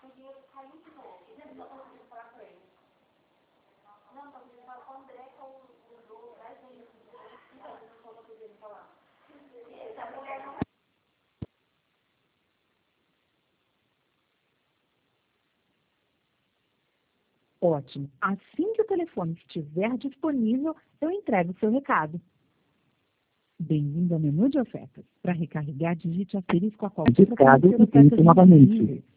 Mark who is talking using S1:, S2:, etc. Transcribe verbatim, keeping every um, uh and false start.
S1: Ótimo. Assim que o telefone estiver disponível, eu entrego o seu recado. Bem-vindo ao menu de ofertas. Para recarregar, digite asterisco a qualquer
S2: Discado e tente novamente.